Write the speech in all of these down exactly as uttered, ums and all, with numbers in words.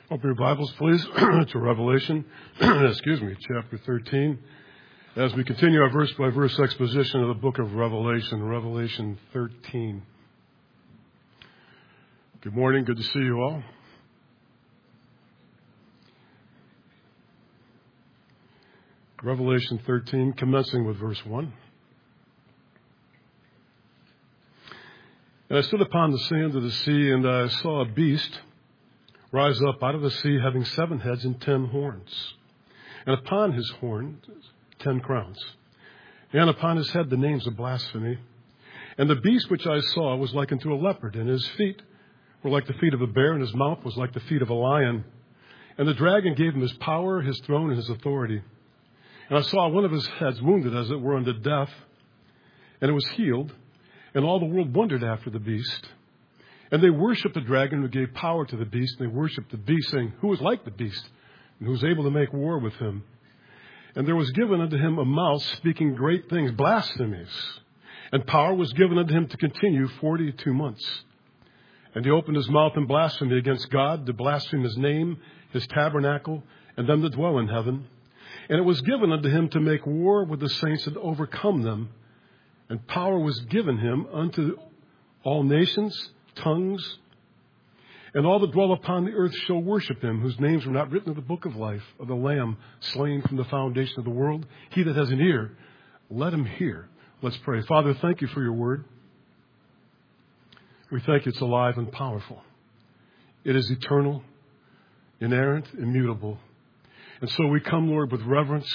Open your Bibles, please, to Revelation, excuse me, chapter thirteen. As we continue our verse-by-verse exposition of the book of Revelation, Revelation thirteen. Good morning. Good to see you all. Revelation thirteen, commencing with verse one. And I stood upon the sand of the sea, and I saw a beast rise up out of the sea, having seven heads and ten horns. And upon his horn, ten crowns. And upon his head the names of blasphemy. And the beast which I saw was like unto a leopard, and his feet were like the feet of a bear, and his mouth was like the feet of a lion. And the dragon gave him his power, his throne, and his authority. And I saw one of his heads wounded, as it were, unto death, and it was healed. And all the world wondered after the beast. And they worshipped the dragon who gave power to the beast. And they worshipped the beast, saying, Who is like the beast, and who is able to make war with him? And there was given unto him a mouth speaking great things, blasphemies. And power was given unto him to continue forty-two months. And he opened his mouth in blasphemy against God, to blaspheme his name, his tabernacle, and them that dwell in heaven. And it was given unto him to make war with the saints and overcome them. And power was given him unto all nations, tongues, and all that dwell upon the earth shall worship him, whose names were not written in the book of life of the Lamb slain from the foundation of the world. He that has an ear, let him hear. Let's pray. Father, thank you for your word. We thank you it's alive and powerful. It is eternal, inerrant, immutable. And so we come, Lord, with reverence,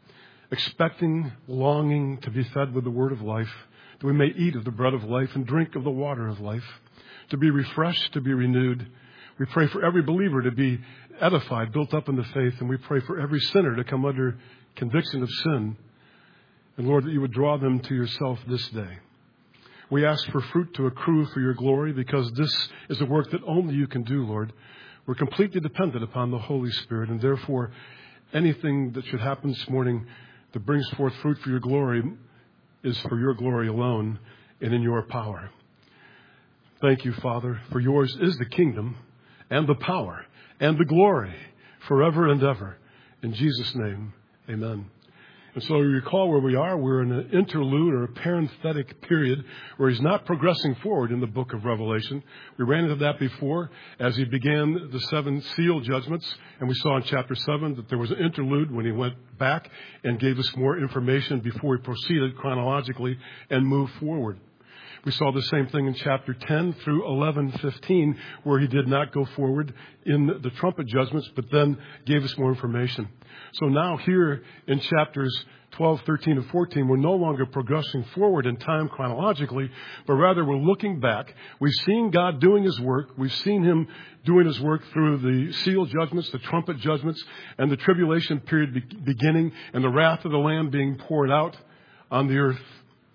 expecting, longing to be fed with the word of life, that we may eat of the bread of life and drink of the water of life, to be refreshed, to be renewed. We pray for every believer to be edified, built up in the faith, and we pray for every sinner to come under conviction of sin. And Lord, that you would draw them to yourself this day. We ask for fruit to accrue for your glory, because this is a work that only you can do, Lord. We're completely dependent upon the Holy Spirit, and therefore anything that should happen this morning that brings forth fruit for your glory is for your glory alone and in your power. Thank you, Father, for yours is the kingdom and the power and the glory forever and ever. In Jesus' name, amen. And so you recall where we are. We're in an interlude or a parenthetic period where he's not progressing forward in the book of Revelation. We ran into that before as he began the seven seal judgments. And we saw in chapter seven that there was an interlude when he went back and gave us more information before he proceeded chronologically and moved forward. We saw the same thing in chapter ten through eleven fifteen, where he did not go forward in the trumpet judgments, but then gave us more information. So now here in chapters twelve, thirteen, and fourteen, we're no longer progressing forward in time chronologically, but rather we're looking back. We've seen God doing his work. We've seen him doing his work through the seal judgments, the trumpet judgments, and the tribulation period be- beginning, and the wrath of the Lamb being poured out on the earth.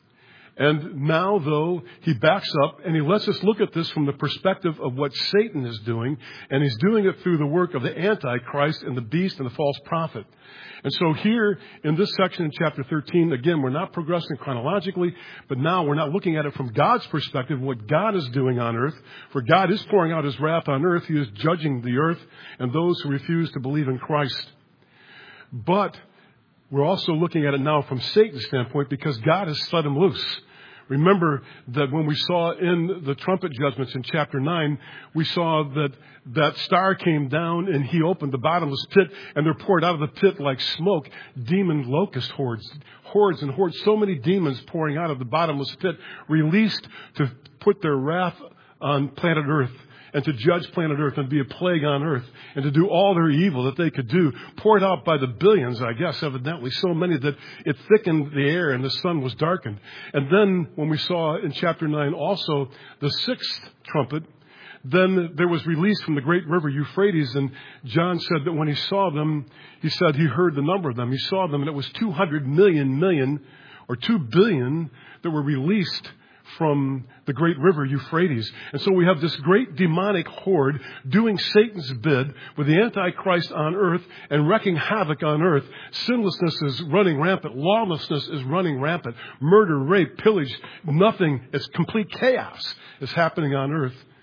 And now, though, he backs up and he lets us look at this from the perspective of what Satan is doing. And he's doing it through the work of the Antichrist and the beast and the false prophet. And so here in this section in chapter thirteen, again, we're not progressing chronologically, but now we're not looking at it from God's perspective, what God is doing on earth. For God is pouring out his wrath on earth. He is judging the earth and those who refuse to believe in Christ. But we're also looking at it now from Satan's standpoint, because God has set him loose. Remember that when we saw in the trumpet judgments in chapter nine, we saw that that star came down and he opened the bottomless pit, and there poured out of the pit like smoke demon locust hordes, hordes and hordes, so many demons pouring out of the bottomless pit, released to put their wrath on planet Earth, and to judge planet Earth and be a plague on Earth, and to do all their evil that they could do, poured out by the billions, I guess, evidently, so many that it thickened the air and the sun was darkened. And then when we saw in chapter nine also the sixth trumpet, then there was release from the great river Euphrates, and John said that when he saw them, he said he heard the number of them. He saw them, and it was two hundred million million, or two billion, that were released from the great river Euphrates. And so we have this great demonic horde doing Satan's bid with the Antichrist on earth and wreaking havoc on earth. Sinlessness is running rampant. Lawlessness is running rampant. Murder, rape, pillage, nothing. It's complete chaos is happening on earth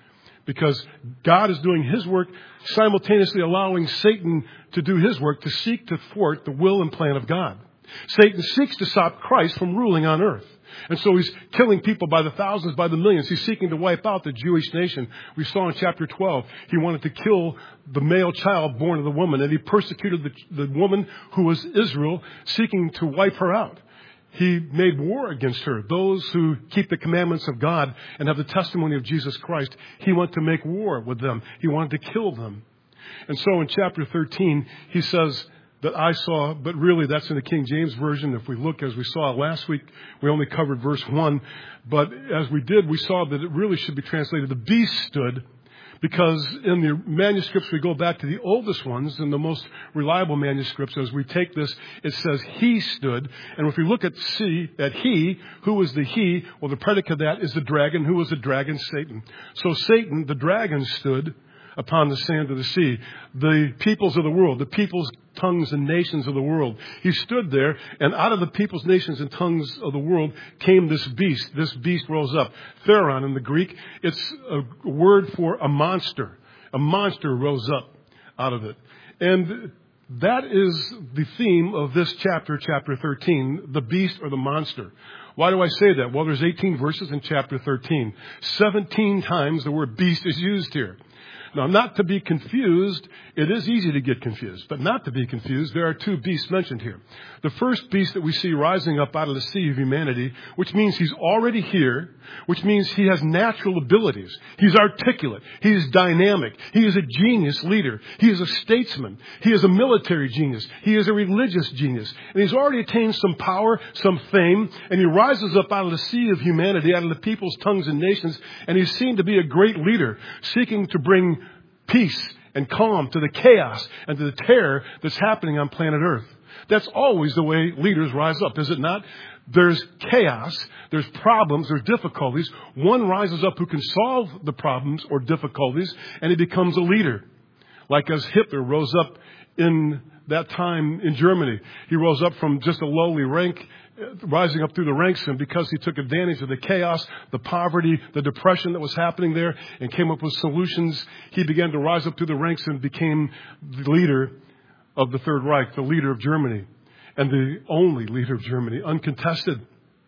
Because God is doing his work, simultaneously allowing Satan to do his work to seek to thwart the will and plan of God. Satan seeks to stop Christ from ruling on earth. And so he's killing people by the thousands, by the millions. He's seeking to wipe out the Jewish nation. We saw in chapter twelve, he wanted to kill the male child born of the woman. And he persecuted the, the woman who was Israel, seeking to wipe her out. He made war against her. Those who keep the commandments of God and have the testimony of Jesus Christ, he wanted to make war with them. He wanted to kill them. And so in chapter thirteen, he says that I saw, but really that's in the King James Version. If we look, as we saw last week, we only covered verse one. But as we did, we saw that it really should be translated, the beast stood, because in the manuscripts, we go back to the oldest ones and the most reliable manuscripts. As we take this, it says he stood. And if we look at C, at he, who was the he? Well, the predicate of that is the dragon. Who was the dragon? Satan. So Satan, the dragon, stood upon the sand of the sea. The peoples of the world, the peoples, tongues, and nations of the world. He stood there, and out of the peoples, nations, and tongues of the world came this beast. This beast rose up. Theron in the Greek, it's a word for a monster. A monster rose up out of it. And that is the theme of this chapter, chapter thirteen, the beast or the monster. Why do I say that? Well, there's eighteen verses in chapter thirteen. seventeen times the word beast is used here. Now, not to be confused, it is easy to get confused, but not to be confused, there are two beasts mentioned here. The first beast that we see rising up out of the sea of humanity, which means he's already here, which means he has natural abilities. He's articulate. He is dynamic. He is a genius leader. He is a statesman. He is a military genius. He is a religious genius. And he's already attained some power, some fame, and he rises up out of the sea of humanity, out of the peoples, tongues, and nations, and he's seen to be a great leader, seeking to bring peace and calm to the chaos and to the terror that's happening on planet Earth. That's always the way leaders rise up, is it not? There's chaos, there's problems, there's difficulties. One rises up who can solve the problems or difficulties, and he becomes a leader. Like as Hitler rose up in that time in Germany. He rose up from just a lowly rank, rising up through the ranks, and because he took advantage of the chaos, the poverty, the depression that was happening there, and came up with solutions, he began to rise up through the ranks and became the leader of the Third Reich, the leader of Germany, and the only leader of Germany, uncontested.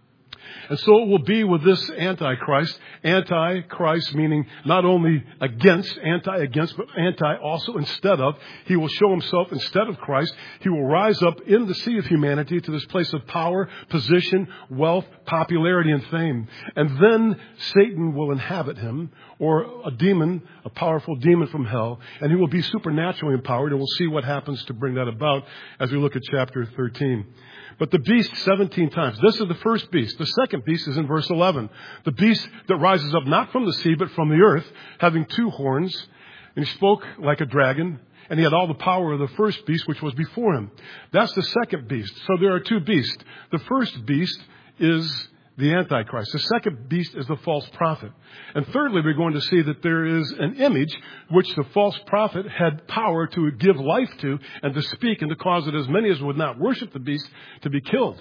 And so it will be with this Antichrist. Antichrist meaning not only against, anti-against, but anti also instead of. He will show himself instead of Christ. He will rise up in the sea of humanity to this place of power, position, wealth, popularity, and fame. And then Satan will inhabit him, or a demon, a powerful demon from hell, and he will be supernaturally empowered. And we'll see what happens to bring that about as we look at chapter thirteen. But the beast seventeen times. This is the first beast. The second beast is in verse eleven. The beast that rises up not from the sea, but from the earth, having two horns. And he spoke like a dragon. And he had all the power of the first beast, which was before him. That's the second beast. So there are two beasts. The first beast is the Antichrist. The second beast is the false prophet. And thirdly, we're going to see that there is an image which the false prophet had power to give life to and to speak and to cause that as many as would not worship the beast to be killed.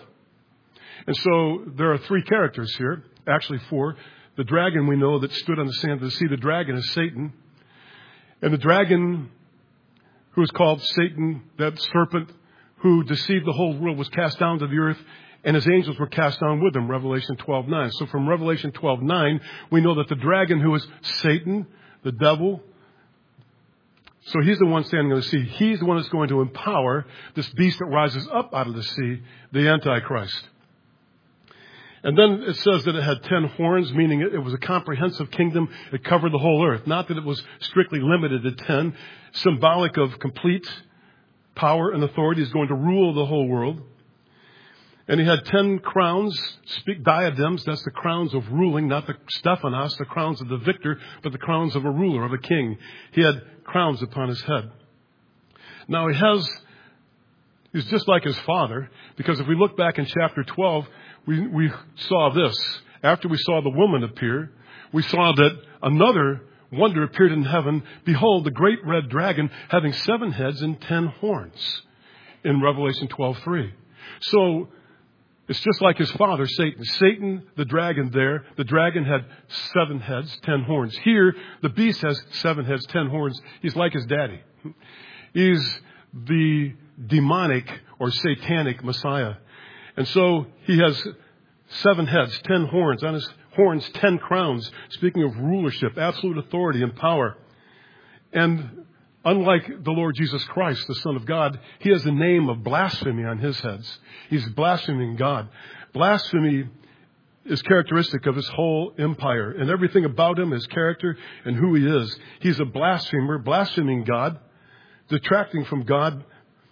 And so there are three characters here, actually four. The dragon we know that stood on the sand of the sea. The dragon is Satan. And the dragon who is called Satan, that serpent who deceived the whole world, was cast down to the earth. And his angels were cast down with him, Revelation twelve nine. So from Revelation twelve nine, we know that the dragon who is Satan, the devil, so he's the one standing on the sea. He's the one that's going to empower this beast that rises up out of the sea, the Antichrist. And then it says that it had ten horns, meaning it was a comprehensive kingdom. It covered the whole earth. Not that it was strictly limited to ten, symbolic of complete power and authority. Is going to rule the whole world. And he had ten crowns, speak diadems. That's the crowns of ruling, not the Stephanos, the crowns of the victor, but the crowns of a ruler, of a king. He had crowns upon his head. Now he has, he's just like his father, because if we look back in chapter twelve, we, we saw this. After we saw the woman appear, we saw that another wonder appeared in heaven. Behold, the great red dragon having seven heads and ten horns in Revelation twelve three. So, It's just like his father, Satan. Satan, the dragon there, the dragon had seven heads, ten horns. Here, the beast has seven heads, ten horns. He's like his daddy. He's the demonic or satanic Messiah. And so he has seven heads, ten horns. On his horns, ten crowns. Speaking of rulership, absolute authority and power. And unlike the Lord Jesus Christ, the Son of God, he has the name of blasphemy on his heads. He's blaspheming God. Blasphemy is characteristic of his whole empire. And everything about him, his character and who he is. He's a blasphemer, blaspheming God, detracting from God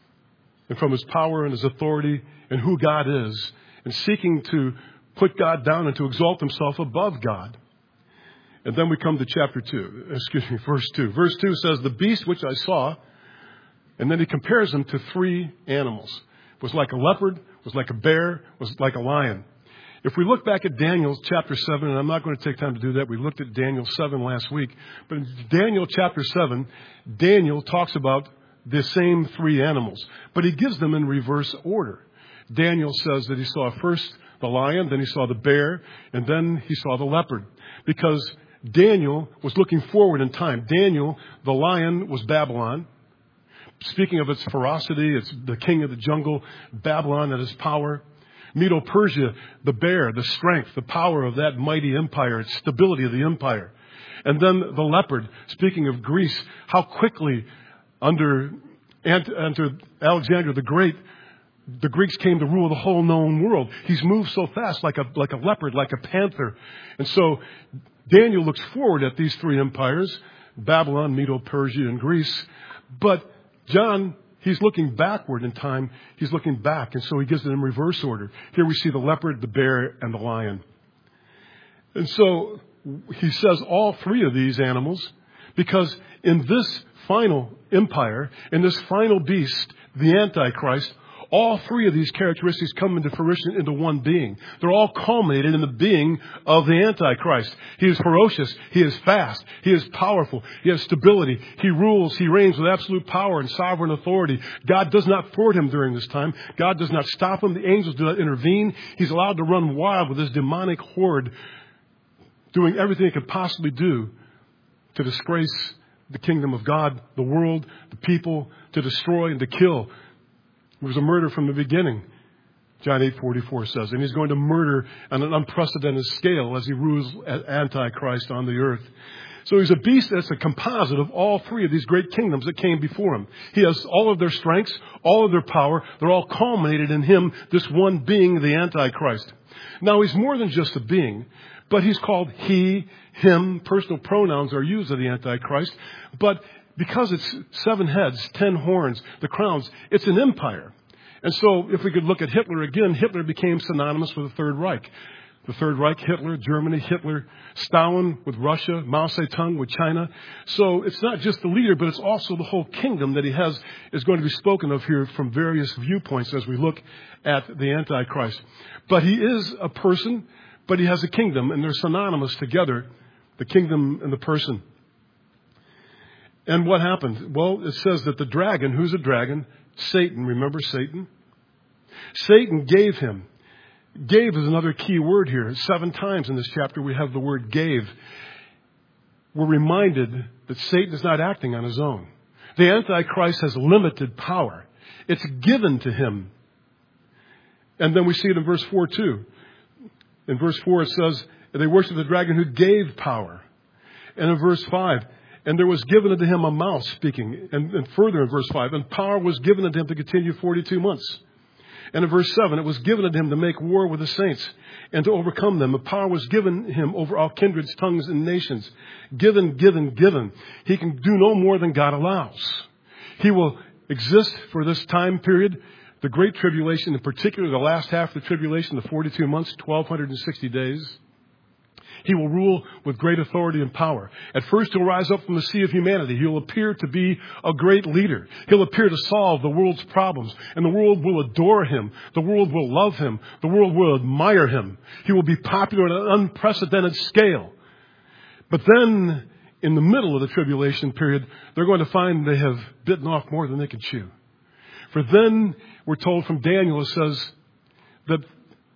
and from his power and his authority and who God is, and seeking to put God down and to exalt himself above God. And then we come to chapter two, excuse me, verse two. Verse two says, the beast which I saw, and then he compares them to three animals. Was like a leopard, was like a bear, was like a lion. If we look back at Daniel chapter seven, and I'm not going to take time to do that. We looked at Daniel seven last week. But in Daniel chapter seven, Daniel talks about the same three animals. But he gives them in reverse order. Daniel says that he saw first the lion, then he saw the bear, and then he saw the leopard. Because Daniel was looking forward in time. Daniel, the lion, was Babylon. Speaking of its ferocity, it's the king of the jungle, Babylon and its power. Medo-Persia, the bear, the strength, the power of that mighty empire, its stability of the empire. And then the leopard, speaking of Greece, how quickly under, under Alexander the Great, the Greeks came to rule the whole known world. He's moved so fast, like a, like a leopard, like a panther. And so Daniel looks forward at these three empires, Babylon, Medo-Persia, and Greece. But John, he's looking backward in time. He's looking back, and so he gives it in reverse order. Here we see the leopard, the bear, and the lion. And so he says all three of these animals, because in this final empire, in this final beast, the Antichrist, all three of these characteristics come into fruition into one being. They're all culminated in the being of the Antichrist. He is ferocious. He is fast. He is powerful. He has stability. He rules. He reigns with absolute power and sovereign authority. God does not thwart him during this time. God does not stop him. The angels do not intervene. He's allowed to run wild with this demonic horde, doing everything he could possibly do to disgrace the kingdom of God, the world, the people, to destroy and to kill. It was a murder from the beginning, John eight forty-four says. And he's going to murder on an unprecedented scale as he rules as Antichrist on the earth. So he's a beast that's a composite of all three of these great kingdoms that came before him. He has all of their strengths, all of their power. They're all culminated in him, this one being, the Antichrist. Now, he's more than just a being, but he's called he, him. Personal pronouns are used of the Antichrist. But because it's seven heads, ten horns, the crowns, it's an empire. And so if we could look at Hitler again, Hitler became synonymous with the Third Reich. The Third Reich, Hitler, Germany, Hitler, Stalin with Russia, Mao Zedong with China. So it's not just the leader, but it's also the whole kingdom that he has is going to be spoken of here from various viewpoints as we look at the Antichrist. But he is a person, but he has a kingdom, and they're synonymous together, the kingdom and the person. And what happened? Well, it says that the dragon, who's a dragon? Satan. Remember Satan? Satan gave him. Gave is another key word here. Seven times in this chapter we have the word gave. We're reminded that Satan is not acting on his own. The Antichrist has limited power. It's given to him. And then we see it in verse four too. In verse four it says, they worship the dragon who gave power. And in verse five, and there was given unto him a mouth speaking. And, and further in verse five, and power was given unto him to continue forty-two months. And in verse seven, it was given unto him to make war with the saints and to overcome them. The power was given him over all kindreds, tongues, and nations. Given, given, given. He can do no more than God allows. He will exist for this time period, the Great Tribulation, in particular the last half of the tribulation, the forty-two months, twelve sixty days. He will rule with great authority and power. At first, he'll rise up from the sea of humanity. He'll appear to be a great leader. He'll appear to solve the world's problems. And the world will adore him. The world will love him. The world will admire him. He will be popular at an unprecedented scale. But then, in the middle of the tribulation period, they're going to find they have bitten off more than they can chew. For then, we're told from Daniel, it says that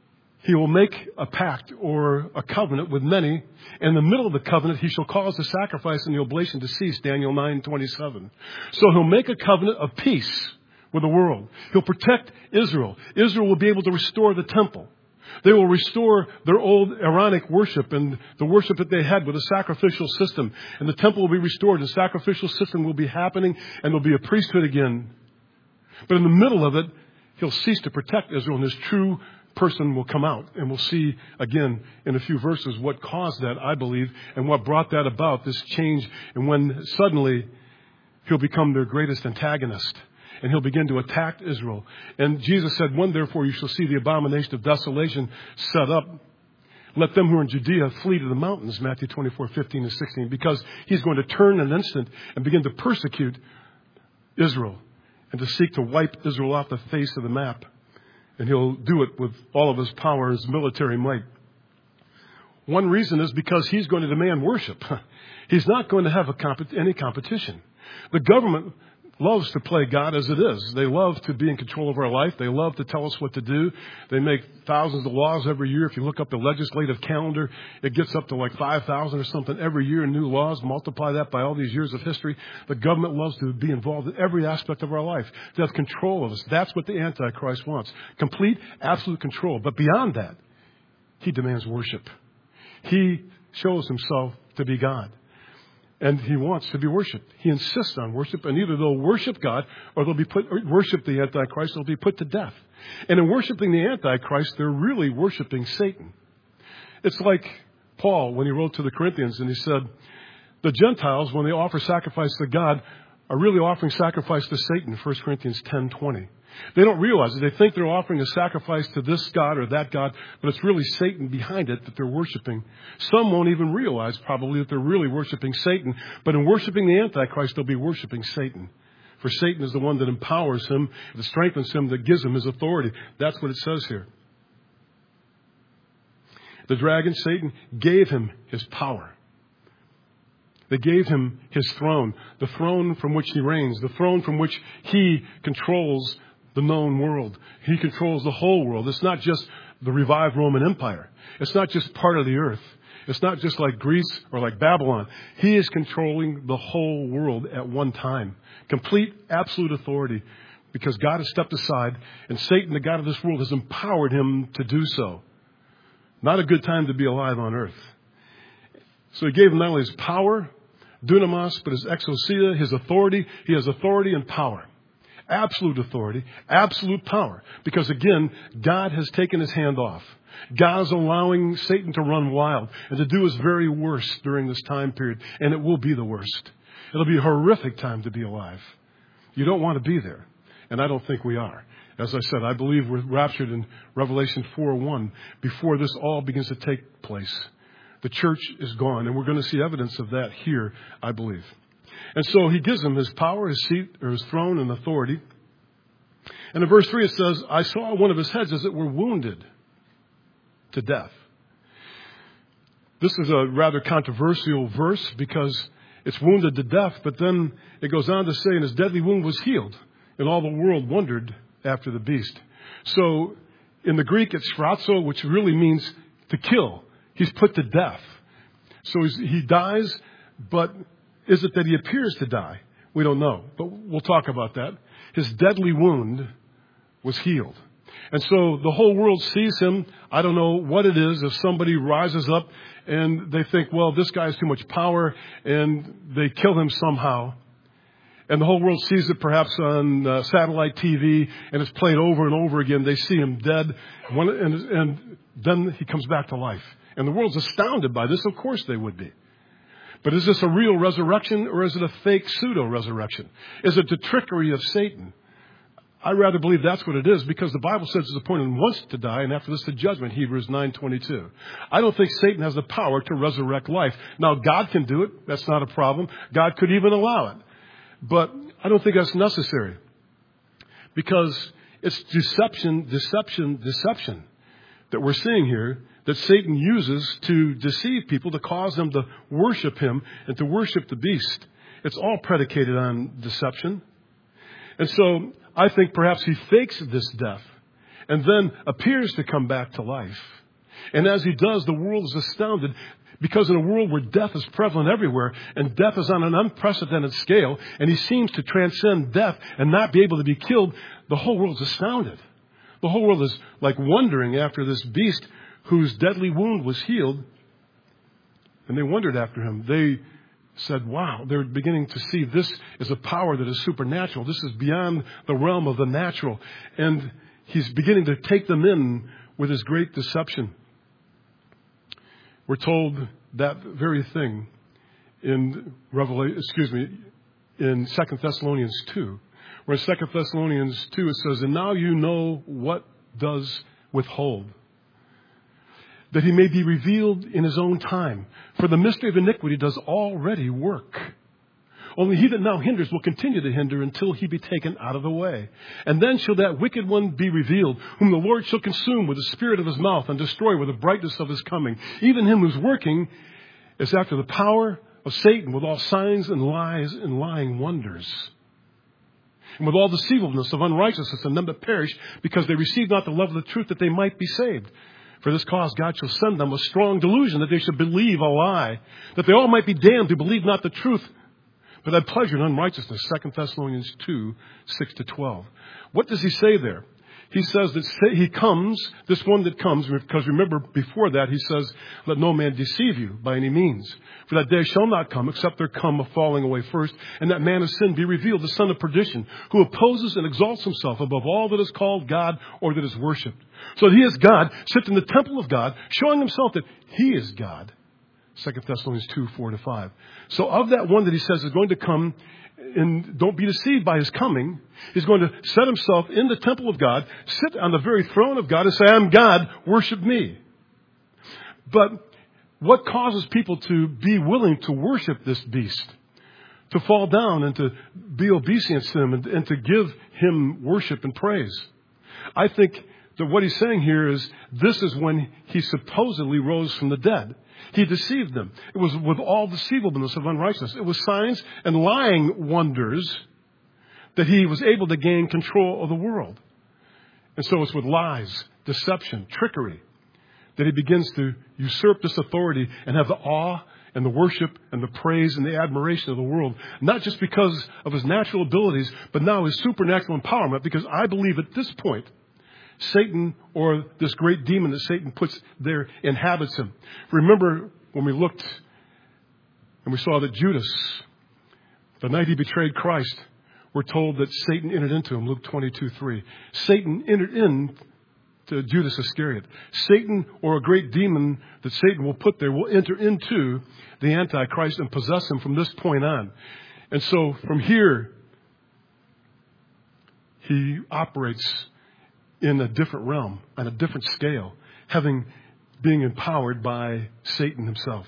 He will make a pact or a covenant with many. In the middle of the covenant, he shall cause the sacrifice and the oblation to cease, Daniel nine twenty-seven. So he'll make a covenant of peace with the world. He'll protect Israel. Israel will be able to restore the temple. They will restore their old Aaronic worship and the worship that they had with a sacrificial system. And the temple will be restored. The sacrificial system will be happening and there'll be a priesthood again. But in the middle of it, he'll cease to protect Israel, and his true person will come out. And we'll see again in a few verses what caused that, I believe, and what brought that about, this change. And when suddenly he'll become their greatest antagonist. And he'll begin to attack Israel. And Jesus said, when therefore you shall see the abomination of desolation set up, let them who are in Judea flee to the mountains, Matthew twenty-four, fifteen and sixteen, because he's going to turn in an instant and begin to persecute Israel and to seek to wipe Israel off the face of the map. And he'll do it with all of his power, his military might. One reason is because he's going to demand worship. He's not going to have a comp- any competition. The government loves to play God as it is. They love to be in control of our life. They love to tell us what to do. They make thousands of laws every year. If you look up the legislative calendar, it gets up to like five thousand or something every year in new laws. Multiply that by all these years of history. The government loves to be involved in every aspect of our life. To have control of us. That's what the Antichrist wants. Complete, absolute control. But beyond that, he demands worship. He shows himself to be God. And he wants to be worshipped. He insists on worship. And either they'll worship God or they'll be put, or worship the Antichrist, they'll be put to death. And in worshiping the Antichrist, they're really worshiping Satan. It's like Paul when he wrote to the Corinthians and he said, the Gentiles, when they offer sacrifice to God, are really offering sacrifice to Satan, First Corinthians ten twenty. They don't realize it. They think they're offering a sacrifice to this God or that God, but it's really Satan behind it that they're worshiping. Some won't even realize probably that they're really worshiping Satan, but in worshiping the Antichrist, they'll be worshiping Satan. For Satan is the one that empowers him, that strengthens him, that gives him his authority. That's what it says here. The dragon, Satan, gave him his power. They gave him his throne, the throne from which he reigns, the throne from which he controls the known world. He controls the whole world. It's not just the revived Roman Empire. It's not just part of the earth. It's not just like Greece or like Babylon. He is controlling the whole world at one time. Complete, absolute authority, because God has stepped aside and Satan, the God of this world, has empowered him to do so. Not a good time to be alive on earth. So he gave him not only his power, dunamis, but his exousia, his authority. He has authority and power. Absolute authority, absolute power. Because again, God has taken his hand off. God is allowing Satan to run wild and to do his very worst during this time period. And it will be the worst. It'll be a horrific time to be alive. You don't want to be there. And I don't think we are. As I said, I believe we're raptured in Revelation four one before this all begins to take place. The church is gone, and we're going to see evidence of that here, I believe. And so he gives him his power, his seat, or his throne and authority. And in verse three it says, I saw one of his heads as it were wounded to death. This is a rather controversial verse because it's wounded to death, but then it goes on to say, and his deadly wound was healed, and all the world wondered after the beast. So in the Greek it's phrazo, which really means to kill. He's put to death. So he's, he dies, but is it that he appears to die? We don't know, but we'll talk about that. His deadly wound was healed. And so the whole world sees him. I don't know what it is. If somebody rises up and they think, well, this guy has too much power, and they kill him somehow. And the whole world sees it perhaps on uh, satellite T V, and it's played over and over again. They see him dead, One, and, and then he comes back to life. And the world's astounded by this. Of course they would be. But is this a real resurrection, or is it a fake pseudo-resurrection? Is it the trickery of Satan? I rather believe that's what it is, because the Bible says it's appointed once to die, and after this the judgment, Hebrews nine twenty-two. I don't think Satan has the power to resurrect life. Now, God can do it. That's not a problem. God could even allow it. But I don't think that's necessary, because it's deception, deception, deception that we're seeing here, that Satan uses to deceive people, to cause them to worship him and to worship the beast. It's all predicated on deception. And so I think perhaps he fakes this death and then appears to come back to life. And as he does, the world is astounded, because in a world where death is prevalent everywhere, and death is on an unprecedented scale, and he seems to transcend death and not be able to be killed, the whole world is astounded. The whole world is like wondering after this beast whose deadly wound was healed. And they wondered after him. They said, wow, they're beginning to see this is a power that is supernatural. This is beyond the realm of the natural. And he's beginning to take them in with his great deception. We're told that very thing in Revelation, excuse me, in Second Thessalonians two. Where in Second Thessalonians two it says, and now you know what does withhold, that he may be revealed in his own time. For the mystery of iniquity does already work. Only he that now hinders will continue to hinder until he be taken out of the way. And then shall that wicked one be revealed, whom the Lord shall consume with the spirit of his mouth and destroy with the brightness of his coming. Even him whose working is after the power of Satan, with all signs and lies and lying wonders. And with all deceivableness of unrighteousness in them that perish, because they receive not the love of the truth, that they might be saved. For this cause God shall send them a strong delusion, that they should believe a lie, that they all might be damned who believe not the truth, but had pleasure in unrighteousness. Second Thessalonians two, six to twelve. What does he say there? He says that he comes, this one that comes, because remember before that he says, let no man deceive you by any means. For that day shall not come, except there come a falling away first, and that man of sin be revealed, the son of perdition, who opposes and exalts himself above all that is called God or that is worshipped. So that he is God, sits in the temple of God, showing himself that he is God. Second Thessalonians two, four to five. So of that one that he says is going to come, and don't be deceived by his coming, he's going to set himself in the temple of God, sit on the very throne of God and say, I am God, worship me. But what causes people to be willing to worship this beast? To fall down and to be obedient to him and, and to give him worship and praise? I think that what he's saying here is this is when he supposedly rose from the dead. He deceived them. It was with all deceivableness of unrighteousness. It was signs and lying wonders that he was able to gain control of the world. And so it's with lies, deception, trickery that he begins to usurp this authority and have the awe and the worship and the praise and the admiration of the world. Not just because of his natural abilities, but now his supernatural empowerment. Because I believe at this point, Satan, or this great demon that Satan puts there, inhabits him. Remember when we looked and we saw that Judas, the night he betrayed Christ, we're told that Satan entered into him, Luke twenty-two, three. Satan entered into Judas Iscariot. Satan, or a great demon that Satan will put there, will enter into the Antichrist and possess him from this point on. And so from here, he operates in a different realm, on a different scale, having being empowered by Satan himself.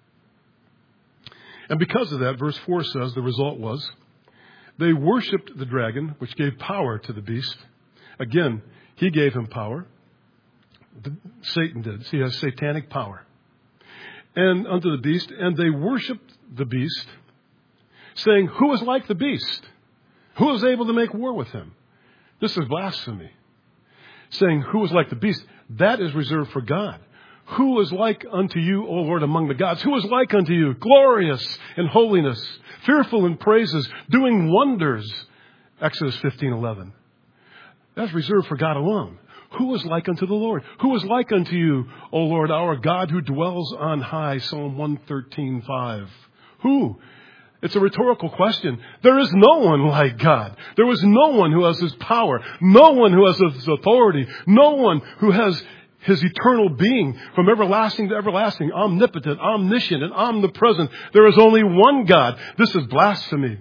And because of that, verse four says the result was they worshipped the dragon, which gave power to the beast. Again, he gave him power. Satan did. He has satanic power. And unto the beast, and they worshipped the beast, saying, who is like the beast? Who is able to make war with him? This is blasphemy. Saying, who is like the beast? That is reserved for God. Who is like unto you, O Lord, among the gods? Who is like unto you, glorious in holiness, fearful in praises, doing wonders? Exodus fifteen, eleven. That's reserved for God alone. Who is like unto the Lord? Who is like unto you, O Lord, our God who dwells on high? Psalm one thirteen, five. Who? It's a rhetorical question. There is no one like God. There is no one who has his power. No one who has his authority. No one who has his eternal being from everlasting to everlasting, omnipotent, omniscient, and omnipresent. There is only one God. This is blasphemy.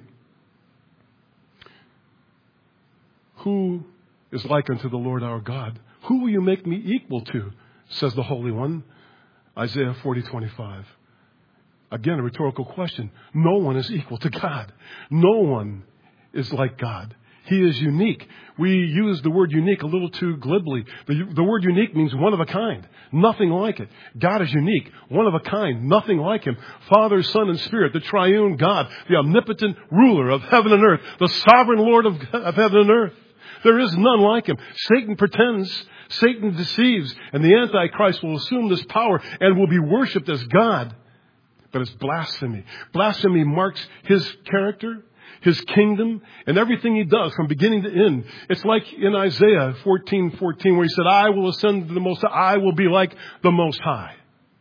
Who is like unto the Lord our God? Who will you make me equal to? Says the Holy One. Isaiah forty, twenty-five. Again, a rhetorical question. No one is equal to God. No one is like God. He is unique. We use the word unique a little too glibly. The, the word unique means one of a kind. Nothing like it. God is unique. One of a kind. Nothing like him. Father, Son, and Spirit. The triune God. The omnipotent ruler of heaven and earth. The sovereign Lord of, of heaven and earth. There is none like him. Satan pretends, Satan deceives, and the Antichrist will assume this power and will be worshipped as God. But it's blasphemy. Blasphemy marks his character, his kingdom, and everything he does from beginning to end. It's like in Isaiah fourteen fourteen where he said, I will ascend to the Most High. I will be like the Most High.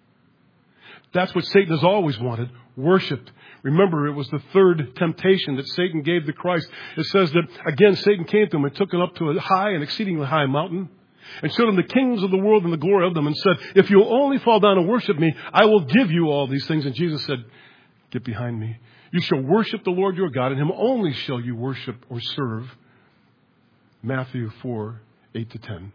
That's what Satan has always wanted, worshipped. Remember, it was the third temptation that Satan gave to Christ. It says that, again, Satan came to him and took him up to a high and exceedingly high mountain and showed him the kingdoms of the world and the glory of them and said, if you'll only fall down and worship me, I will give you all these things. And Jesus said, get behind me. You shall worship the Lord your God, and him only shall you worship or serve. Matthew four, eight to ten.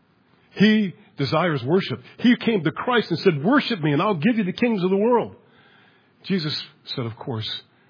He desires worship. He came to Christ and said, worship me and I'll give you the kings of the world. Jesus said, of course,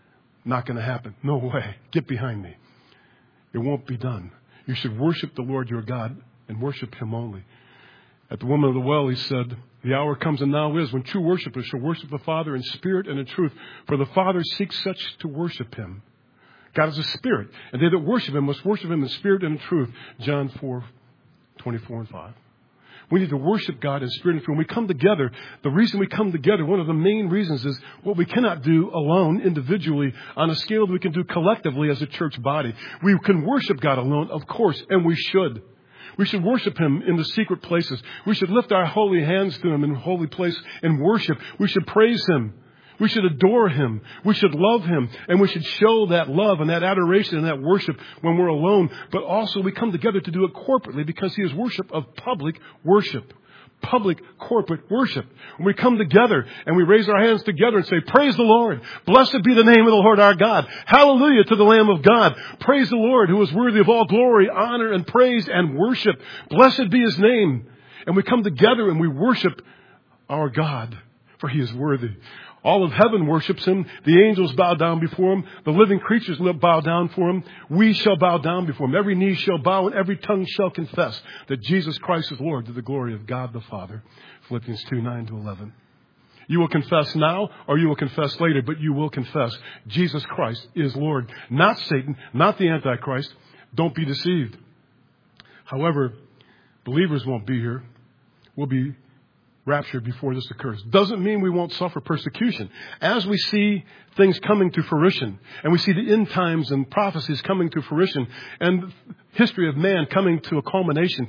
not going to happen. No way. Get behind me. It won't be done. You should worship the Lord your God and worship him only. At the woman of the well, he said, the hour comes and now is when true worshipers shall worship the Father in spirit and in truth. For the Father seeks such to worship him. God is a spirit, and they that worship him must worship him in spirit and in truth. John four, twenty-four and five. We need to worship God in spirit and truth. When we come together, the reason we come together, one of the main reasons is what we cannot do alone, individually, on a scale that we can do collectively as a church body. We can worship God alone, of course, and we should. We should worship him in the secret places. We should lift our holy hands to him in holy place and worship. We should praise him. We should adore him. We should love him. And we should show that love and that adoration and that worship when we're alone. But also we come together to do it corporately because he is worship of public worship. Public corporate worship. When we come together and we raise our hands together and say, praise the Lord. Blessed be the name of the Lord our God. Hallelujah to the Lamb of God. Praise the Lord who is worthy of all glory, honor, and praise and worship. Blessed be his name. And we come together and we worship our God, for he is worthy. All of heaven worships him. The angels bow down before him. The living creatures bow down for him. We shall bow down before him. Every knee shall bow and every tongue shall confess that Jesus Christ is Lord, to the glory of God the Father. Philippians two, nine to eleven. You will confess now or you will confess later, but you will confess Jesus Christ is Lord. Not Satan, not the Antichrist. Don't be deceived. However, believers won't be here. We'll be raptured before this occurs. Doesn't mean we won't suffer persecution. As we see things coming to fruition, and we see the end times and prophecies coming to fruition, and history of man coming to a culmination,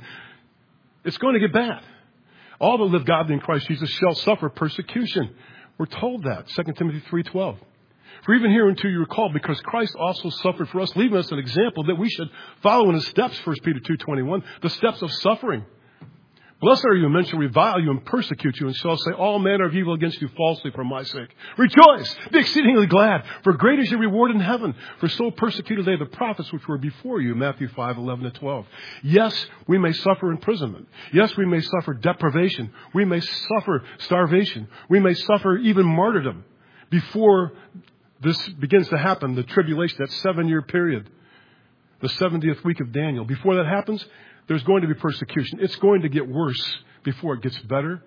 it's going to get bad. All that live godly in Christ Jesus shall suffer persecution. We're told that. Second Timothy three twelve. For even hereunto you are called, because Christ also suffered for us, leaving us an example that we should follow in his steps, First Peter two twenty-one, the steps of suffering. Blessed are you when men shall revile you and persecute you and shall say all manner of evil against you falsely for my sake. Rejoice, be exceedingly glad, for great is your reward in heaven. For so persecuted they the prophets which were before you. Matthew five, eleven to twelve. Yes, we may suffer imprisonment. Yes, we may suffer deprivation. We may suffer starvation. We may suffer even martyrdom before this begins to happen, the tribulation, that seven-year period, the seventieth week of Daniel. Before that happens, there's going to be persecution. It's going to get worse before it gets better.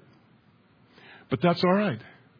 But that's all right.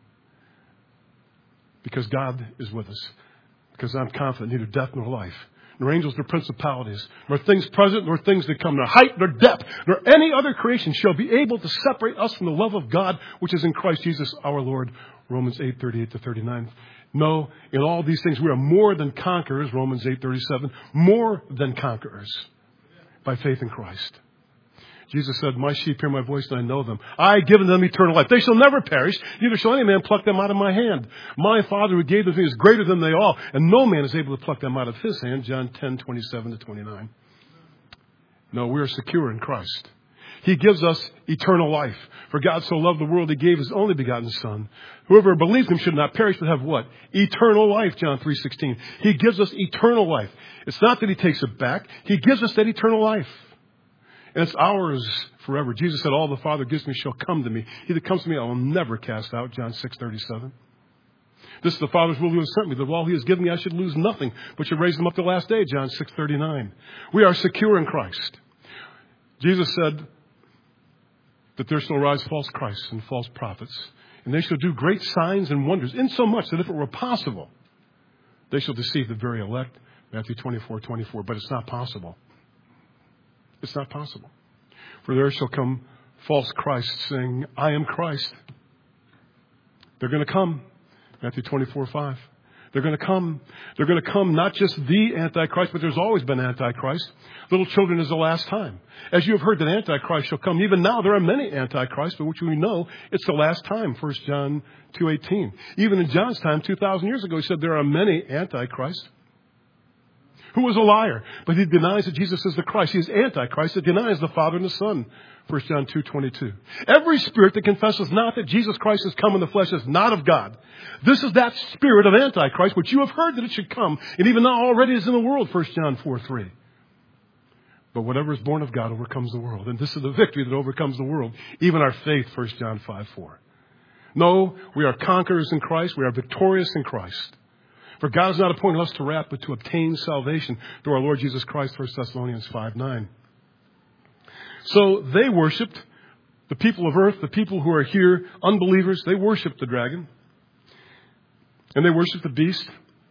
Because God is with us. Because I'm confident neither death nor life, nor angels nor principalities, nor things present nor things to come, nor height nor depth, nor any other creation shall be able to separate us from the love of God, which is in Christ Jesus our Lord. Romans eight, thirty-eight to thirty-nine. No, in all these things we are more than conquerors. Romans eight, thirty-seven. More than conquerors. By faith in Christ. Jesus said, my sheep hear my voice and I know them. I give them eternal life. They shall never perish, neither shall any man pluck them out of my hand. My Father who gave them to me is greater than they all, and no man is able to pluck them out of his hand. John ten, twenty-seven to twenty-nine. No, we are secure in Christ. He gives us eternal life. For God so loved the world, he gave his only begotten Son. Whoever believes him should not perish, but have what? Eternal life, John three sixteen. He gives us eternal life. It's not that he takes it back. He gives us that eternal life. And it's ours forever. Jesus said, all the Father gives me shall come to me. He that comes to me I will never cast out, John six thirty-seven. This is the Father's will who has sent me, that while he has given me I should lose nothing, but should raise them up the last day, John six thirty-nine. We are secure in Christ. Jesus said that there shall rise false Christs and false prophets, and they shall do great signs and wonders, insomuch that if it were possible, they shall deceive the very elect. Matthew twenty-four, twenty-four. But it's not possible. It's not possible. For there shall come false Christ saying, I am Christ. They're going to come. Matthew twenty-four five. They're going to come. They're going to come, not just the Antichrist, but there's always been Antichrist. Little children is the last time. As you have heard that Antichrist shall come, even now there are many Antichrists, but which we know it's the last time, First John two eighteen. Even in John's time, two thousand years ago, he said there are many Antichrists. Who was a liar? But he denies that Jesus is the Christ. He is Antichrist that denies the Father and the Son. First John two twenty-two. Every spirit that confesses not that Jesus Christ has come in the flesh is not of God. This is that spirit of Antichrist, which you have heard that it should come, and even now already is in the world, First John four three. But whatever is born of God overcomes the world. And this is the victory that overcomes the world, even our faith, First John five four. No, we are conquerors in Christ. We are victorious in Christ. For God has not appointed us to wrath, but to obtain salvation through our Lord Jesus Christ, First Thessalonians five nine. So they worshipped, the people of earth, the people who are here, unbelievers, they worshipped the dragon. And they worshipped the beast,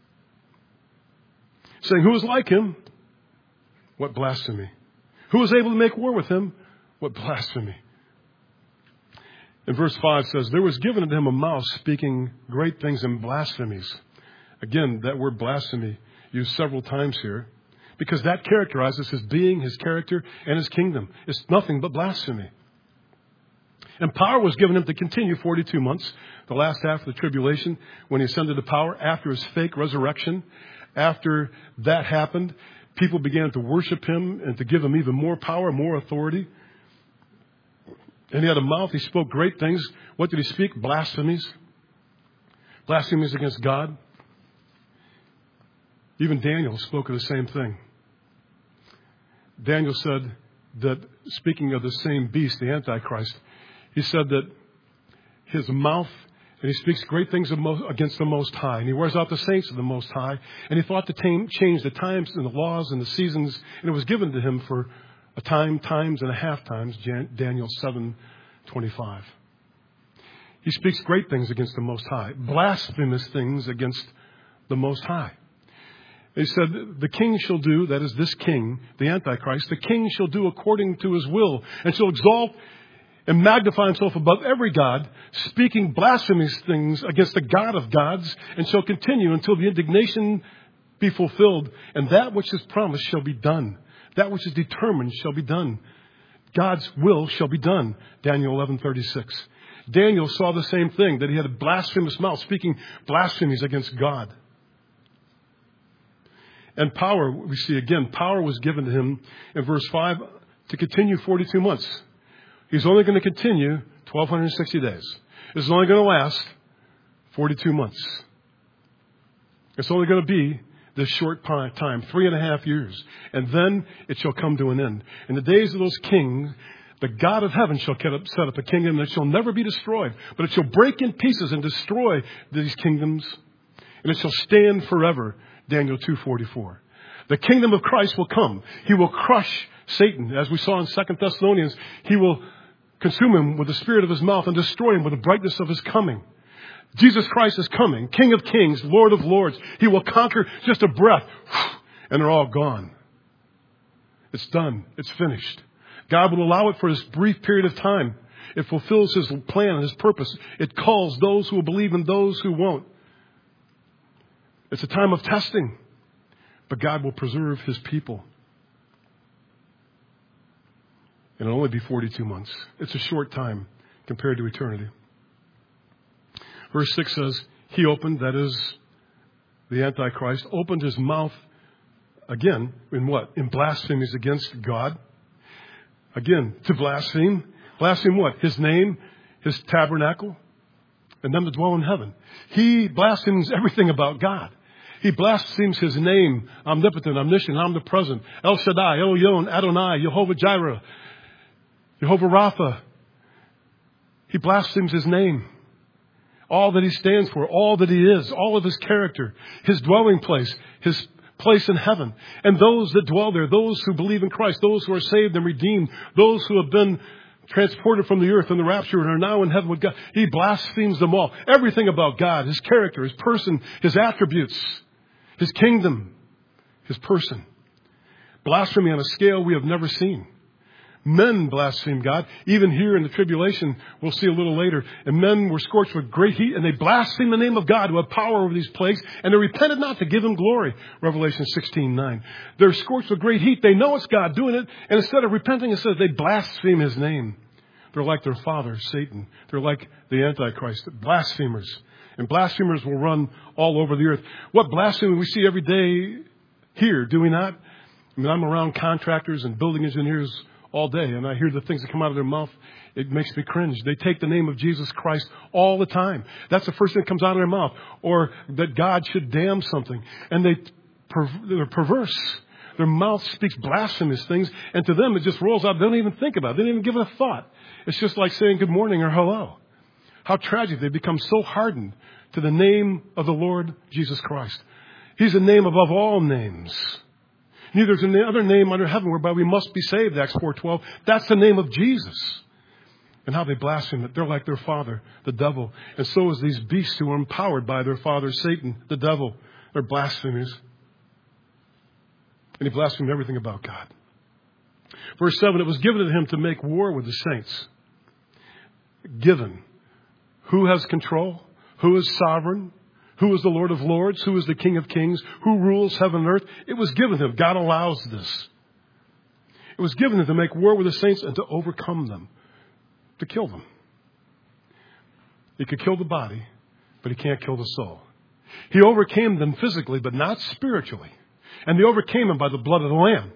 saying, who is like him? What blasphemy. Who is able to make war with him? What blasphemy. And verse five says, there was given unto him a mouth speaking great things and blasphemies. Again, that word blasphemy used several times here, because that characterizes his being, his character, and his kingdom. It's nothing but blasphemy. And power was given him to continue forty-two months, the last half of the tribulation, when he ascended to power, after his fake resurrection. After that happened, people began to worship him and to give him even more power, more authority. And he had a mouth. He spoke great things. What did he speak? Blasphemies. Blasphemies against God. Even Daniel spoke of the same thing. Daniel said that, speaking of the same beast, the Antichrist, he said that his mouth, and he speaks great things against the Most High, and he wears out the saints of the Most High, and he thought to tame, change the times and the laws and the seasons, and it was given to him for a time, times, and a half times, Daniel seven twenty-five. He speaks great things against the Most High, blasphemous things against the Most High. He said, the king shall do, that is this king, the Antichrist, the king shall do according to his will, and shall exalt and magnify himself above every god, speaking blasphemous things against the God of gods, and shall continue until the indignation be fulfilled, and that which is promised shall be done. That which is determined shall be done. God's will shall be done. Daniel eleven thirty-six. Daniel saw the same thing, that he had a blasphemous mouth, speaking blasphemies against God. And power, we see again, power was given to him in verse five to continue forty-two months. He's only going to continue twelve sixty days. This is only going to last forty-two months. It's only going to be this short time, three and a half years. And then it shall come to an end. In the days of those kings, the God of heaven shall set up a kingdom that shall never be destroyed, but it shall break in pieces and destroy these kingdoms, and it shall stand forever. Daniel two forty-four. The kingdom of Christ will come. He will crush Satan. As we saw in Second Thessalonians, he will consume him with the spirit of his mouth and destroy him with the brightness of his coming. Jesus Christ is coming, King of kings, Lord of lords. He will conquer just a breath, and they're all gone. It's done. It's finished. God will allow it for this brief period of time. It fulfills his plan and his purpose. It calls those who will believe and those who won't. It's a time of testing, but God will preserve his people. And it'll only be forty-two months. It's a short time compared to eternity. Verse six says, he opened, that is, the Antichrist, opened his mouth again in what? In blasphemies against God. Again, to blaspheme. Blaspheme what? His name, his tabernacle, and them that dwell in heaven. He blasphemes everything about God. He blasphemes his name, omnipotent, omniscient, omnipresent, El Shaddai, El Yon, Adonai, Jehovah Jireh, Jehovah Rapha. He blasphemes his name. All that he stands for, all that he is, all of his character, his dwelling place, his place in heaven. And those that dwell there, those who believe in Christ, those who are saved and redeemed, those who have been transported from the earth in the rapture and are now in heaven with God. He blasphemes them all. Everything about God, his character, his person, his attributes, his kingdom, his person. Blasphemy on a scale we have never seen. Men blaspheme God. Even here in the tribulation, we'll see a little later. And men were scorched with great heat, and they blasphemed the name of God who had power over these plagues, and they repented not to give him glory. Revelation sixteen nine. They're scorched with great heat. They know it's God doing it, and instead of repenting, it says they blaspheme his name. They're like their father, Satan. They're like the Antichrist, blasphemers. And blasphemers will run all over the earth. What blasphemy we see every day here, do we not? I mean, I'm around contractors and building engineers all day, and I hear the things that come out of their mouth. It makes me cringe. They take the name of Jesus Christ all the time. That's the first thing that comes out of their mouth. Or that God should damn something. And they, they're perverse. Their mouth speaks blasphemous things, and to them it just rolls out. They don't even think about it. They don't even give it a thought. It's just like saying good morning or hello. How tragic. They become so hardened to the name of the Lord Jesus Christ. He's a name above all names. Neither is any other name under heaven whereby we must be saved, Acts four twelve. That's the name of Jesus. And how they blaspheme it. They're like their father, the devil. And so is these beasts who are empowered by their father, Satan, the devil. They're blasphemers. And he blasphemed everything about God. Verse seven, it was given to him to make war with the saints. Given. Who has control? Who is sovereign? Who is the Lord of Lords? Who is the King of Kings? Who rules heaven and earth? It was given him. God allows this. It was given him to make war with the saints and to overcome them. To kill them. He could kill the body, but he can't kill the soul. He overcame them physically, but not spiritually. And they overcame him by the blood of the Lamb.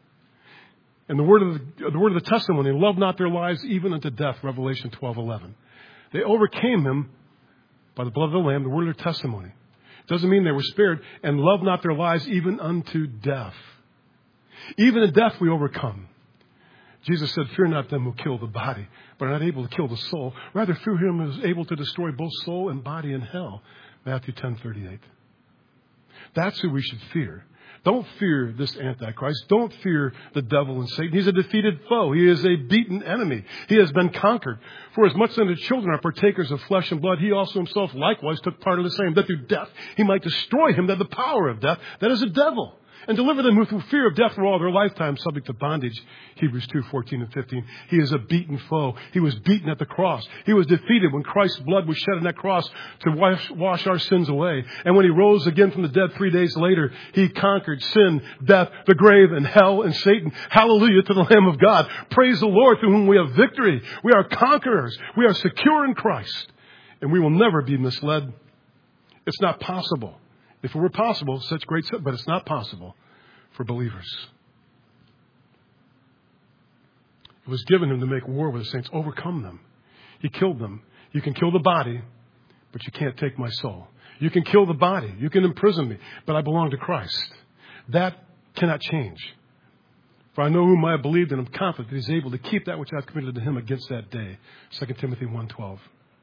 And the word of the, the word of the testimony, love not their lives even unto death, Revelation twelve eleven. They overcame him by the blood of the Lamb, the word of their testimony. It doesn't mean they were spared. And love not their lives even unto death. Even in death we overcome. Jesus said, fear not them who kill the body, but are not able to kill the soul. Rather, fear him who is able to destroy both soul and body in hell. Matthew ten thirty-eight. That's who we should fear. Don't fear this Antichrist. Don't fear the devil and Satan. He's a defeated foe. He is a beaten enemy. He has been conquered. For as much as the children are partakers of flesh and blood, he also himself likewise took part of the same, that through death he might destroy him, that the power of death, that is the devil, and deliver them who through fear of death were all their lifetime subject to bondage. Hebrews two fourteen and fifteen. He is a beaten foe. He was beaten at the cross. He was defeated when Christ's blood was shed on that cross to wash, wash our sins away. And when he rose again from the dead three days later, he conquered sin, death, the grave, and hell, and Satan. Hallelujah to the Lamb of God. Praise the Lord, through whom we have victory. We are conquerors. We are secure in Christ. And we will never be misled. It's not possible. If it were possible, such great, but it's not possible for believers. It was given him to make war with the saints, overcome them. He killed them. You can kill the body, but you can't take my soul. You can kill the body. You can imprison me, but I belong to Christ. That cannot change. For I know whom I have believed, and I'm confident that he's able to keep that which I've committed to him against that day. Second Timothy one twelve.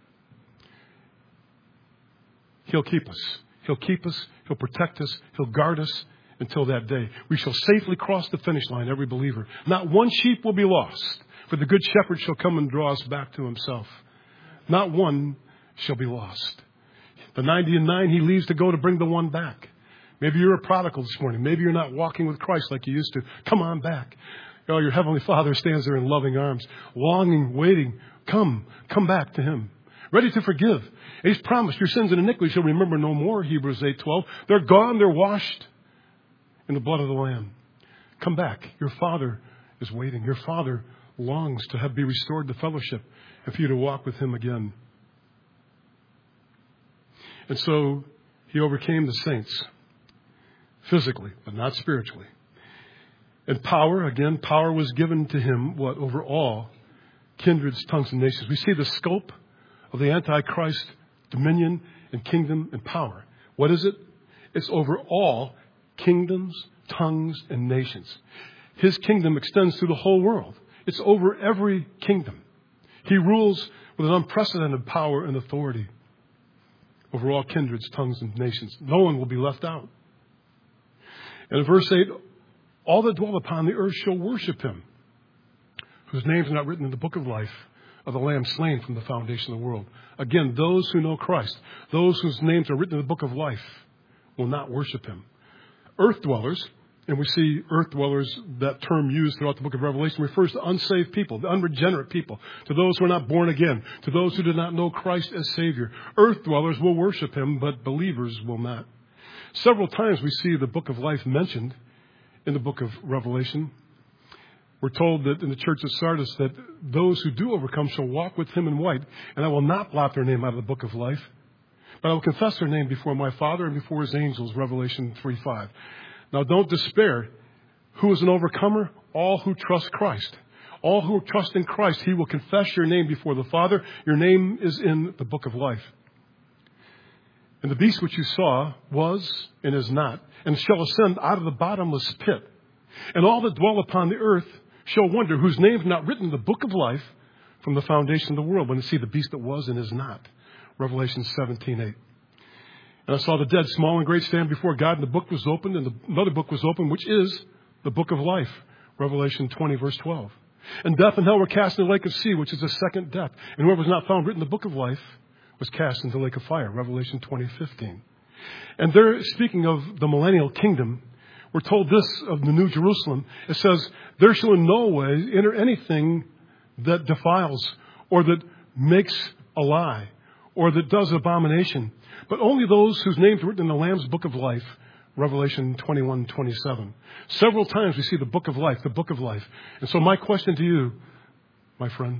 He'll keep us. He'll keep us. He'll protect us. He'll guard us until that day. We shall safely cross the finish line, every believer. Not one sheep will be lost, for the good shepherd shall come and draw us back to himself. Not one shall be lost. The ninety and nine he leaves to go to bring the one back. Maybe you're a prodigal this morning. Maybe you're not walking with Christ like you used to. Come on back. Oh, your Heavenly Father stands there in loving arms, longing, waiting. Come, come back to him. Ready to forgive. And he's promised your sins and iniquities shall remember no more, Hebrews eight twelve. They're gone, they're washed in the blood of the Lamb. Come back. Your Father is waiting. Your Father longs to have be restored to fellowship and for you to walk with him again. And so he overcame the saints physically, but not spiritually. And power, again, power was given to him, what, over all kindreds, tongues, and nations. We see the scope of the Antichrist dominion and kingdom and power. What is it? It's over all kingdoms, tongues, and nations. His kingdom extends through the whole world. It's over every kingdom. He rules with an unprecedented power and authority over all kindreds, tongues, and nations. No one will be left out. And in verse eight, all that dwell upon the earth shall worship him, whose names are not written in the book of life of the Lamb slain from the foundation of the world. Again, those who know Christ, those whose names are written in the book of life, will not worship him. Earth dwellers, And we see earth dwellers, that term used throughout the book of Revelation refers to unsaved people, the unregenerate people, to those who are not born again, to those who do not know Christ as Savior. Earth dwellers will worship him, but believers will not. Several times we see the book of life mentioned in the book of Revelation. We're told that in the church of Sardis that those who do overcome shall walk with him in white, and I will not blot their name out of the book of life, but I will confess their name before my Father and before his angels, Revelation three five. Now don't despair. Who is an overcomer? All who trust Christ. All who trust in Christ, he will confess your name before the Father. Your name is in the book of life. And the beast which you saw was and is not, and shall ascend out of the bottomless pit. And all that dwell upon the earth shall wonder, whose name is not written in the book of life from the foundation of the world, when they see the beast that was and is not. Revelation seventeen eight. And I saw the dead, small and great, stand before God, and the book was opened, and the, another book was opened, which is the book of life. Revelation twenty, verse twelve. And death and hell were cast in the lake of sea, which is the second death. And whoever was not found written in the book of life was cast into the lake of fire. Revelation twenty fifteen. And there, speaking of the millennial kingdom, we're told this of the New Jerusalem. It says, there shall in no way enter anything that defiles, or that makes a lie, or that does abomination, but only those whose names are written in the Lamb's book of life. Revelation twenty-one twenty-seven. Several times we see the book of life, the book of life. And so my question to you, my friend,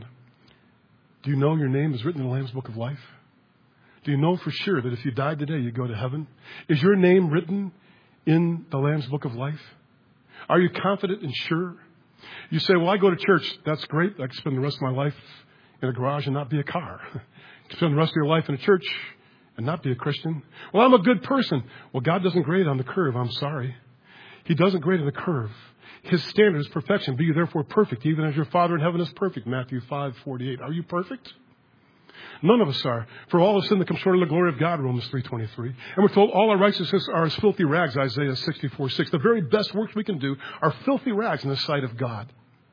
do you know your name is written in the Lamb's book of life? Do you know for sure that if you died today, you go to heaven? Is your name written in the Lamb's book of life? Are you confident and sure? You say, well, I go to church. That's great. I can spend the rest of my life in a garage and not be a car. You can spend the rest of your life in a church and not be a Christian. Well, I'm a good person. Well, God doesn't grade on the curve. I'm sorry. He doesn't grade on the curve. His standard is perfection. Be you therefore perfect, even as your Father in heaven is perfect. Matthew five forty-eight. Are you perfect? None of us are. For all have sinned that come short of the glory of God, Romans three twenty-three. And we're told all our righteousness are as filthy rags, Isaiah sixty-four six. The very best works we can do are filthy rags in the sight of God.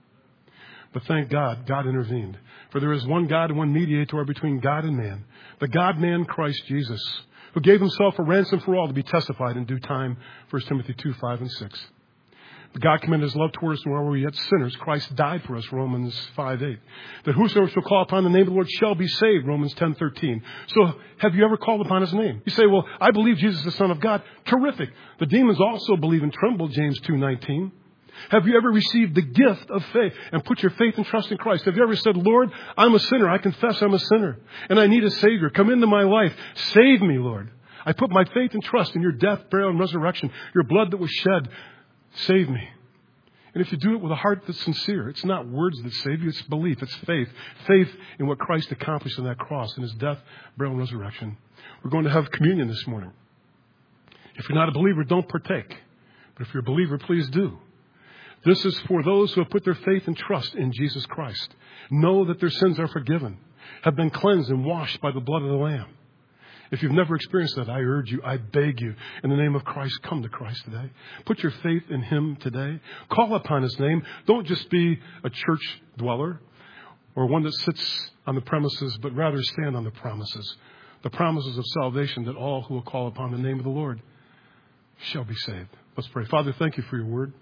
But thank God, God intervened. For there is one God and one mediator between God and man, the God-man Christ Jesus, who gave himself a ransom for all to be testified in due time, First Timothy two five and six. God commended his love towards us while we were yet sinners. Christ died for us, Romans five eight. That whosoever shall call upon the name of the Lord shall be saved, Romans ten thirteen. So have you ever called upon his name? You say, well, I believe Jesus is the Son of God. Terrific. The demons also believe and tremble, James two nineteen. Have you ever received the gift of faith and put your faith and trust in Christ? Have you ever said, Lord, I'm a sinner. I confess I'm a sinner and I need a Savior. Come into my life. Save me, Lord. I put my faith and trust in your death, burial, and resurrection, your blood that was shed. Save me. And if you do it with a heart that's sincere, it's not words that save you, it's belief, it's faith. Faith in what Christ accomplished on that cross, in his death, burial, and resurrection. We're going to have communion this morning. If you're not a believer, don't partake. But if you're a believer, please do. This is for those who have put their faith and trust in Jesus Christ. Know that their sins are forgiven, have been cleansed and washed by the blood of the Lamb. If you've never experienced that, I urge you, I beg you, in the name of Christ, come to Christ today. Put your faith in him today. Call upon his name. Don't just be a church dweller or one that sits on the premises, but rather stand on the promises. The promises of salvation, that all who will call upon the name of the Lord shall be saved. Let's pray. Father, thank you for your word.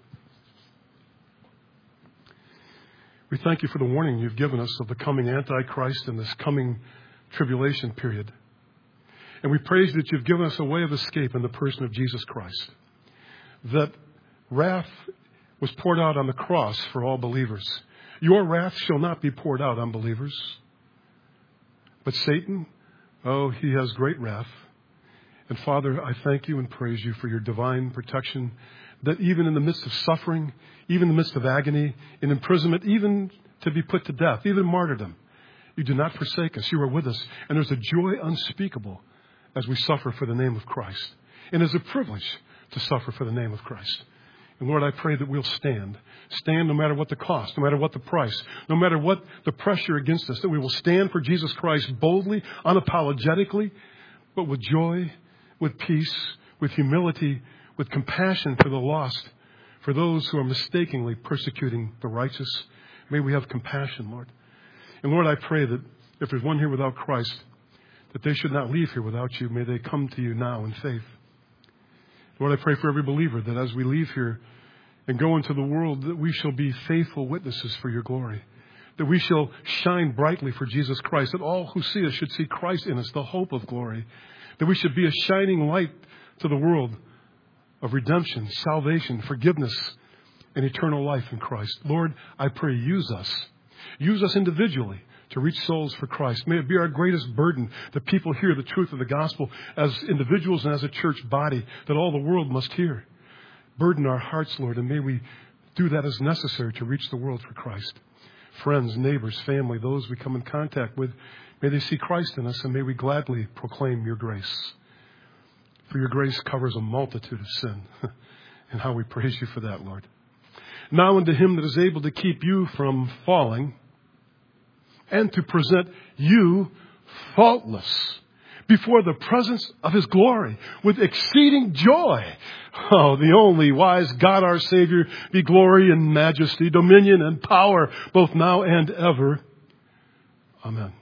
We thank you for the warning you've given us of the coming Antichrist and this coming tribulation period. And we praise that you've given us a way of escape in the person of Jesus Christ. That wrath was poured out on the cross for all believers. Your wrath shall not be poured out on believers. But Satan, oh, he has great wrath. And Father, I thank you and praise you for your divine protection, that even in the midst of suffering, even in the midst of agony, in imprisonment, even to be put to death, even martyrdom, you do not forsake us. You are with us. And there's a joy unspeakable as we suffer for the name of Christ. And it's a privilege to suffer for the name of Christ. And Lord, I pray that we'll stand. Stand no matter what the cost, no matter what the price, no matter what the pressure against us, that we will stand for Jesus Christ boldly, unapologetically, but with joy, with peace, with humility, with compassion for the lost, for those who are mistakenly persecuting the righteous. May we have compassion, Lord. And Lord, I pray that if there's one here without Christ, that they should not leave here without you. May they come to you now in faith. Lord, I pray for every believer that as we leave here and go into the world, that we shall be faithful witnesses for your glory, that we shall shine brightly for Jesus Christ, that all who see us should see Christ in us, the hope of glory, that we should be a shining light to the world of redemption, salvation, forgiveness, and eternal life in Christ. Lord, I pray, use us. Use us individually to reach souls for Christ. May it be our greatest burden that people hear the truth of the gospel as individuals and as a church body that all the world must hear. Burden our hearts, Lord, and may we do that as necessary to reach the world for Christ. Friends, neighbors, family, those we come in contact with, may they see Christ in us, and may we gladly proclaim your grace. For your grace covers a multitude of sin. And how we praise you for that, Lord. Now unto him that is able to keep you from falling and to present you faultless before the presence of his glory with exceeding joy. Oh, the only wise God, our Savior, be glory and majesty, dominion and power, both now and ever. Amen.